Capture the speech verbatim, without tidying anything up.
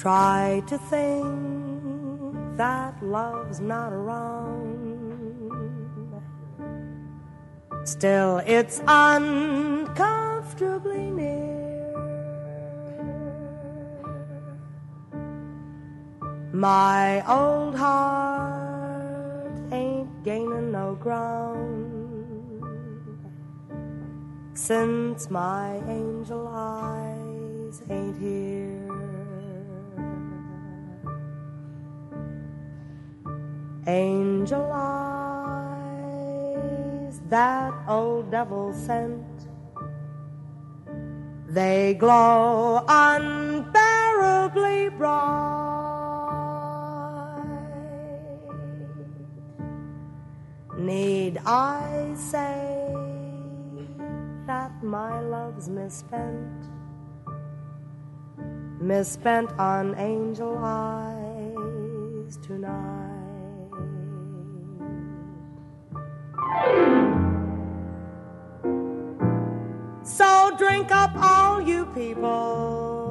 Try to think that love's not around. Still, it's uncomfortably near. My old heart ain't gaining no ground since my angel eyes ain't here. Angel eyes that old devil sent, they glow unbearably bright. Need I say that my love's misspent, misspent on angel eyes tonight? So drink up all you people